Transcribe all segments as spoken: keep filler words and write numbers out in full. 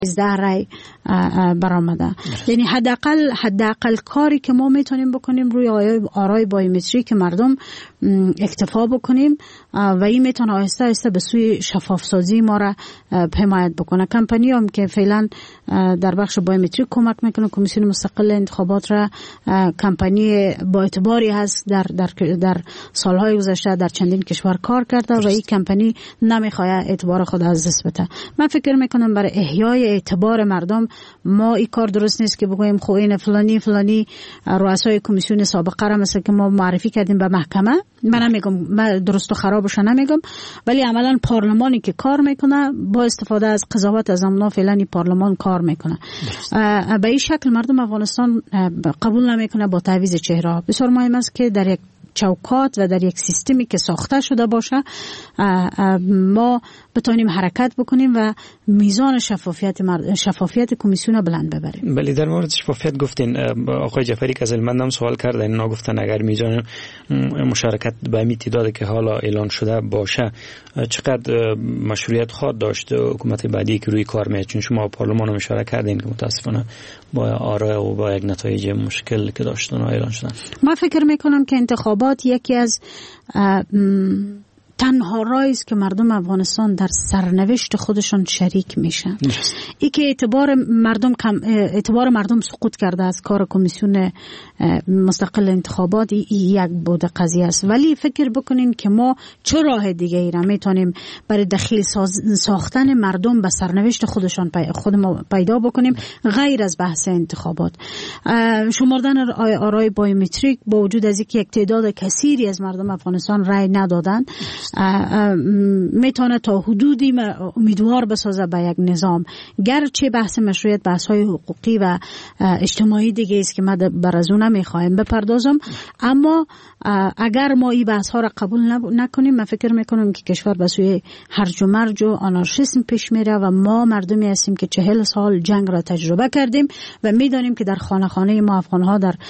ده رای برآمده. یعنی حداقل حداقل کاری که ما میتونیم بکنیم روی آرای بایومتری که مردم اکتفا بکنیم و این میتونه آهسته آهسته به سوی شفاف سازی ما را حمایت بکنه. کمپانی هم که فعلا در بخش بایومتری کمک میکنه، کمیسیون مستقل انتخابات را کمپانی با اعتباری هست، در در در سالهای گذشته در چندین کشور کار کرده و این کمپانی نمیخواد اعتبار خود از دست بده. من فکر میکنم برای احیای اعتبار مردم ما این کار درست نیست که بگوییم خب این فلانی فلانی رؤسای کمیسیون سابقه را مثل که ما معرفی کردیم به محکمه. من نمیگم، من درست و خرابش نمیگم، ولی عملا پارلمانی که کار میکنه با استفاده از قضاوت از امنا فعلا این پارلمان کار میکنه. به این شکل مردم افغانستان قبول نمیکنه با تعویض چهره. بسیار مهم است که در یک چوکات و در یک سیستمی که ساخته شده باشه ما بتونیم حرکت بکنیم و میزان شفافیت مرد... شفافیت کمیسیون بلند ببریم. بله، در مورد شفافیت گفتین. آقای جعفری که از المندم سوال کردن، اینا گفتن اگر میزان مشارکت به همین تعدادی که حالا اعلان شده باشه چقدر مشروعیت خواهد داشت حکومت بعدی که روی کار میاد؟ چون شما پارلمان رو اشاره کردین که متاسفانه با آرا و با یک نتایج مشکل که داشتن اعلان شدن. من فکر میکنم که انتخابات یکی از تنها راهی است که مردم افغانستان در سرنوشت خودشان شریک میشن. ای که اعتبار مردم کم اعتبار مردم سقوط کرده از کار کمیسیون مستقل انتخابات یک بود قضیه است، ولی فکر بکنین که ما چه راه دیگه ای را میتونیم برای دخیل ساختن مردم به سرنوشت خودشان پی خود ما پیدا بکنیم غیر از بحث انتخابات. شمردن آرای بایومتریک با وجود از اینکه یک تعداد کثیری از مردم افغانستان رای ندادن میتونه تا حدودی امیدوار بسازه به یک نظام، گرچه بحث مشروعیت بحث های حقوقی و اجتماعی دیگه است که ما بر از اون نمیخوایم بپردازم، اما اگر ما این بحث ها را قبول نکنیم من فکر میکنم که کشور به سوی هرج و مرج و آنارشیسم پیش میره و ما مردمی هستیم که چهل سال جنگ را تجربه کردیم و میدانیم که در خانه خانه ما افغان ها در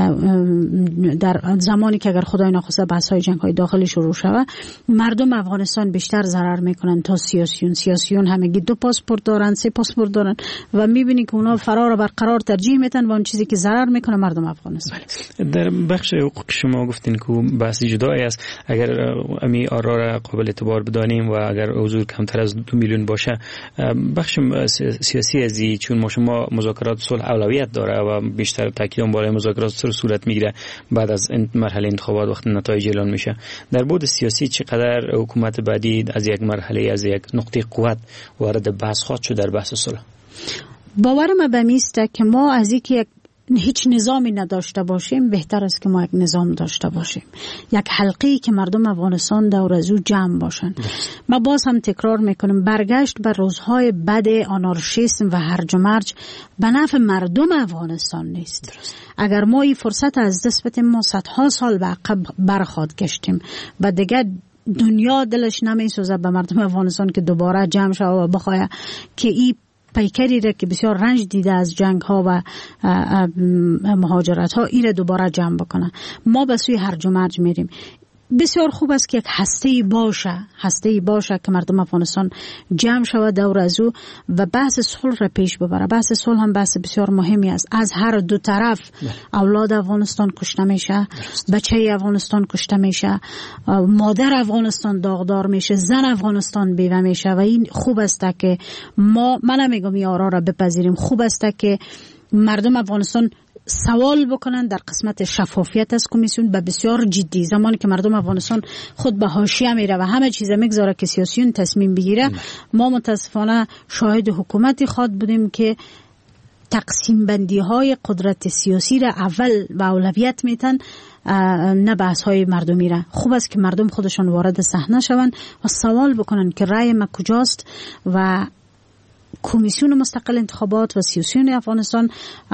در زمانی که اگر خدای نخواسته بحث های جنگ های داخلی شروع شود مردم افغانستان بیشتر ضرر میکنن تا سیاسیون. سیاسیون همگی دو پاسپورت دارن، سه پاسپورت دارن و میبینی که اونا فرار برقرار ترجیح میدن و اون چیزی که ضرر میکنه مردم افغانستان. در بخش حقوق شما گفتین که بحث جدایی است. اگر امی آرا را قابل اعتبار بدانیم و اگر حضور کمتر از دو میلیون باشه، بخش سیاسی ازی چون ما شما مذاکرات صلح اولویت داره و بیشتر تاکید اون بالای مذاکرات سر صورت میگیره بعد از مرحله انتخابات وقت نتایج اعلان میشه. در بود سیاسی چقدر حکومت بعدی از یک مرحله از یک نقطه قوت وارد بحث خواهد شد در بحث صلح؟ باورم به میسته که ما از اینکه یک هیچ نظامی نداشته باشیم بهتر است که ما یک نظام داشته باشیم، یک حلقه‌ای که مردم افغانستان دور از او جمع باشن. ما باز هم تکرار میکنم برگشت بر روزهای بد آنارشیسم و هرج و مرج به نفع مردم افغانستان نیست. درست. اگر ما این فرصت از دست بدیم ما صدها سال به عقب برخواهد گشتیم و دیگه دنیا دلش نمیسوزه به مردم افغانستان که دوباره جمع شود و بخواه که این پیکری را که بسیار رنج دیده از جنگ ها و مهاجرت ها این را دوباره جمع بکنه. ما به سوی هرج و مرج میریم. بسیار خوب است که یک هسته‌ای باشه هسته‌ای باشه که مردم افغانستان جمع شود دور از او و بحث صلح را پیش ببره. بحث صلح هم بحث بسیار مهمی است. از هر دو طرف اولاد افغانستان کشته میشه، بچه افغانستان کشته میشه، مادر افغانستان داغدار میشه، زن افغانستان بیوه میشه و این خوب است که ما من نمیگم این آرا را بپذیریم. خوب است که مردم افغانستان سوال بکنن در قسمت شفافیت از کمیسیون به بسیار جدی. زمانی که مردم افغانستان خود به حاشیه میره و همه چیز میگذاره که سیاسیون تصمیم بگیره، ما متاسفانه شاهد حکومتی خواد بودیم که تقسیم بندی های قدرت سیاسی را اول و اولویت میتن نه بحث های مردمی را. خوب است که مردم خودشان وارد صحنه شوند و سوال بکنن که رای ما کجاست و کمیسیون مستقل انتخابات و سیاسیون افغانستان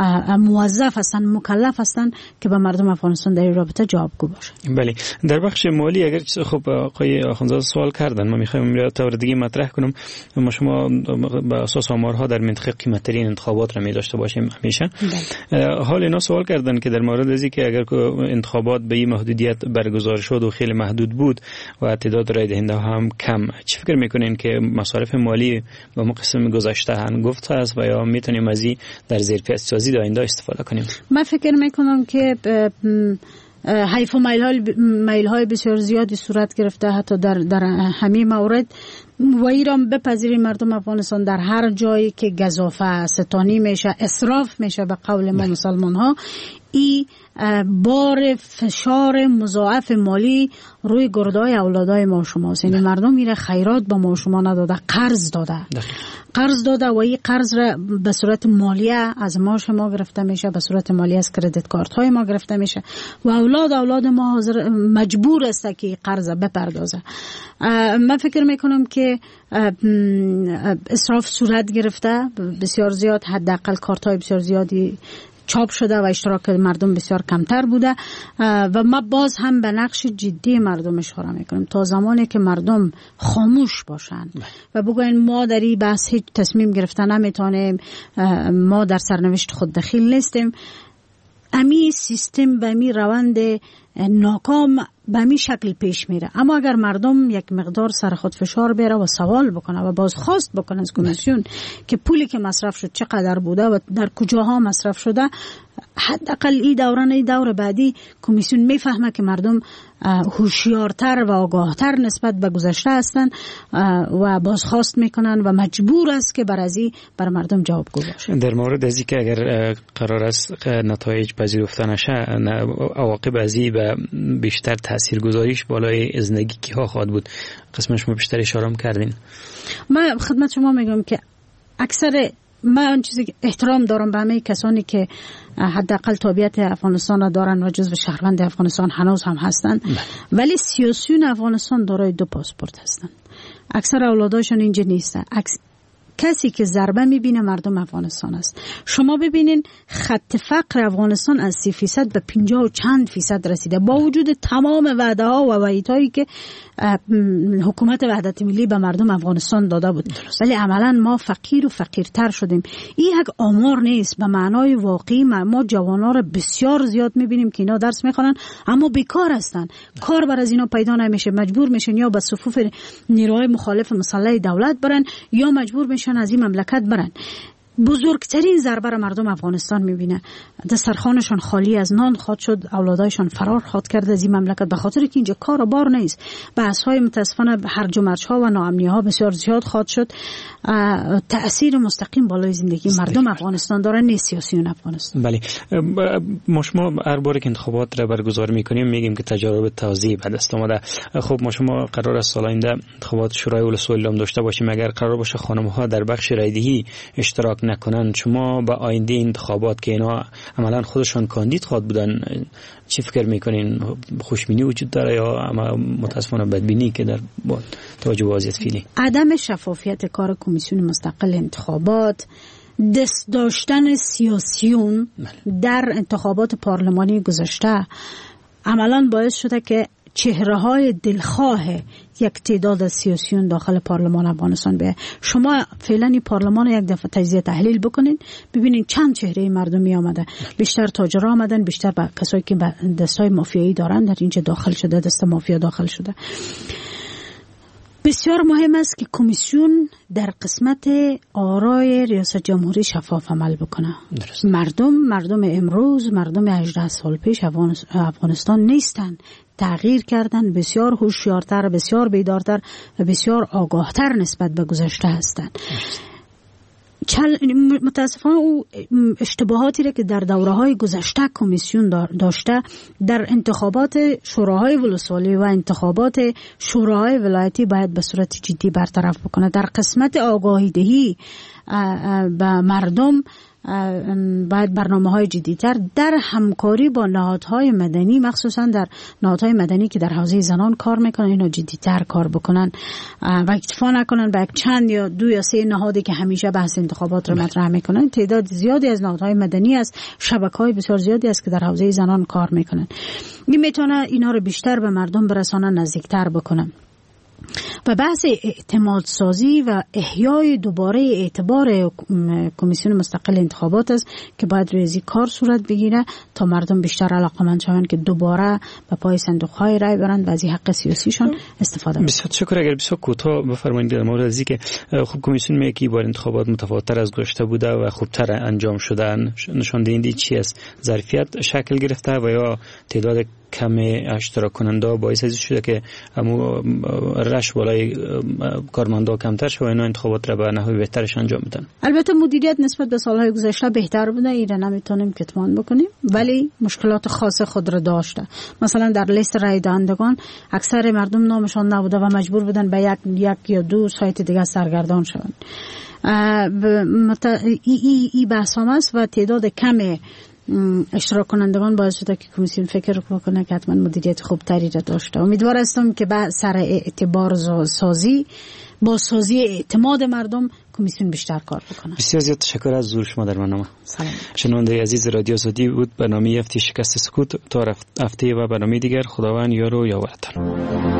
موظف هستند، مکلف هستند که به مردم افغانستان در این رابطه جوابگو باشند. بله، در بخش مالی اگر خب آقای آخوندزاده سوال کردن، ما میخوایم را طور دیگه مطرح کنم. ما شما به اساس آمارها در منطقه قیمت‌ترین انتخابات را می داشته باشیم همیشه. حال اینا سوال کردن که در مورد از اینکه اگر انتخابات به این محدودیت برگزار شد و خیلی محدود بود و تعداد رای دهنده هم کم، چه فکر میکنین که مصارف مالی به قسم گذشته گذشته هنگفت است و یا میتونیم از این در ظرفیت سازی در آینده استفاده کنیم؟ من فکر میکنم که حیف و میل های بسیار زیادی صورت گرفته حتی در در همین مورد و ایران بپذیریم مردم افغانستان در هر جایی که گزافه ستانی میشه، اسراف میشه به قول ما مسلمان ها، ای بار فشار مضاعف مالی روی گردای اولادای ما شماست. یعنی مردم میره خیرات به ما شما نداده، قرض داده قرض داده و این قرض را به صورت مالیه از ما شما گرفته میشه، به صورت مالیه از کردیت کارت های ما گرفته میشه و اولاد اولاد ما حاضر مجبور است که قرض بپردازه. من فکر میکنم که اسراف صورت گرفته بسیار زیاد، حداقل کارت های بسیار زیادی چاپ شده و اشتراک مردم بسیار کمتر بوده و ما باز هم به نقش جدی مردم اشاره میکنیم تا زمانی که مردم خاموش باشن و بگوین ما در این بحث هیچ تصمیم گرفتن نمیتونیم، ما در سرنوشت خود دخیل نیستیم، امی سیستم به می روند ناکام به می شکل پیش میره. اما اگر مردم یک مقدار سر خود فشار بیاره و سوال بکنه و بازخواست بکنه از کمیسیون که پولی که مصرف شد چقدر بوده و در کجاها مصرف شده، حداقل این دوران این دور بعدی کمیسیون میفهمه که مردم هوشیارتر و آگاهتر نسبت به گذشته هستند و بازخواست میکنن و مجبور است که بر ازی بر مردم جوابگو باشه. در مورد ازی که اگر قرار است نتایج پذیرفته نشه، عواقب ازی به بیشتر تاثیرگذاریش بالای زندگی کی ها خواهد بود؟ قسمش شما بیشتر اشاره کردین. من خدمت شما میگم که اکثر من اون چیزی که احترام دارم به همه کسانی که حداقل تابعیت افغانستان را دارن و جزو شهروند افغانستان هنوز هم هستن، ولی سیاسیون افغانستان دارای دو پاسپورت هستن. اکثر اولاداشون اینجا نیستن. کسی که ضربه میبینه مردم افغانستان است. شما ببینین خط فقر افغانستان از سی فیصد به پنجاه و چند فیصد رسیده با وجود تمام وعده ها و وعیدهایی که حکومت وحدت ملی به مردم افغانستان داده بود، ولی عملا ما فقیر و فقیرتر شدیم. این یک آمار نیست، به معنای واقعی ما جوانا را بسیار زیاد میبینیم که اینا درس میخوانن اما بیکار هستن، کار بر از اینا پیدا نمیشه، مجبور میشن یا به صفوف نیروهای مخالف مسلح دولت برن یا مجبور میشن از این مملکت برن. بزرگترین ضربه را مردم افغانستان میبینه، دسترخوانشان خالی از نان خواهد شد، اولادایشان فرار خواهد کرد از این مملکت به خاطر که اینجا کار و بار نیست. بحث‌های متاسفانه هرج و مرج‌ها و ناامنی‌ها بسیار زیاد خواهد شد. تأثیر مستقیم بالای زندگی مردم افغانستان داره، نه سیاسیون افغانستان. بله، ما شما هر بار که انتخابات را برگزار می‌کنیم میگیم که تجارب تازه به دست آمده. خب ما شما قرار است سال آینده انتخابات شورای ولسوالی هم داشته باشیم، اگر قرار باشه خانم‌ها در بخش رایدهی اشتراک نکنن، شما با آینده انتخابات که اینا عملا خودشان کاندید خواهد بودن چی فکر میکنین؟ خوشبینی وجود داره یا اما متاسفانه بدبینی که در با توجه به وضعیت فعلی؟ عدم شفافیت کار کمیسیون مستقل انتخابات، دست داشتن سیاسیون در انتخابات پارلمانی گذشته عملا باعث شده که چهره های دلخواه یک تعداد سیاسیون داخل پارلمان افغانستان به شما فعلا این پارلمان یک دفعه تجزیه تحلیل بکنین ببینین چند چهره مردمی آمده، بیشتر تاجرها آمدن، بیشتر با کسایی که دستای مافیایی دارن در اینجا داخل شده، دست مافیا داخل شده. بسیار مهم است که کمیسیون در قسمت آرای ریاست جمهوری شفاف عمل بکنه. درست. مردم مردم امروز مردم هجده سال پیش افغانستان نیستن، تغییر کردن، بسیار هوشیارتر، بسیار بیدارتر و بسیار آگاهتر نسبت به گذشته هستند. متاسفانه او اشتباهاتی را که در دوره‌های گذشته کمیسیون داشته در انتخابات شوراهای ولسوالی و انتخابات شوراهای ولایتی باید به صورت جدی برطرف بکنه. در قسمت آگاهی دهی به مردم باید برنامه‌های جدی‌تر در همکاری با نهادهای مدنی، مخصوصا در نهادهای مدنی که در حوزه زنان کار میکنن، اینا جدی‌تر کار بکنن و اکتفا نکنن به چند یا دو یا سه نهادی که همیشه بحث انتخابات رو مطرح میکنن. تعداد زیادی از نهادهای مدنی است، شبکه‌های بسیار زیادی است که در حوزه زنان کار میکنن. این میتونه اینا رو بیشتر به مردم برسانه، نزدیکتر بکنن. و بحث اعتماد سازی و احیای دوباره اعتبار کمیسیون مستقل انتخابات است که باید روی این کار صورت بگیره تا مردم بیشتر علاقمند شوند که دوباره به پای صندوق های رای برند و از حق سیاسیشون استفاده کنند. بسیار شکر. اگر بسیار کوتاه بفرمایید در مورد از اینکه خب کمیسیون میگه که بار انتخابات متفاوت‌تر از گذشته بوده و خوبتر انجام شدن، نشان دهنده چی است؟ ظرفیت شکل گرفته و یا تعداد کم اشتراک کننده باعث از شده که همو رش بالای کارمندا کمتر شده و اینا انتخابات را به نحو بهترش انجام بدن؟ البته مدیریت نسبت به سالهای گذشته بهتر بوده، این نمیتونیم کتمان بکنیم، ولی مشکلات خاص خود را داشته. مثلا در لیست رای دهندگان اکثر مردم نامشان نبوده و مجبور بودن به یک یک یا دو سایت دیگه سرگردان شوند. ای ای ای بحث هم است و تعداد کم اشتراک کنندگان باعث شده که کمیسیون فکر کنه که حتما مدیریت خوب تری را داشته. امیدوار هستم که با سر اعتبار سازی با سازی اعتماد مردم کمیسیون بیشتر کار بکنه. بسیار زیاد تشکر از حضور شما در برنامه. سلام. شنونده عزیز رادیو آزادی بود برنامه هفته شکست سکوت. تا هفته و برنامه دیگر خداوند یار و یاورتان.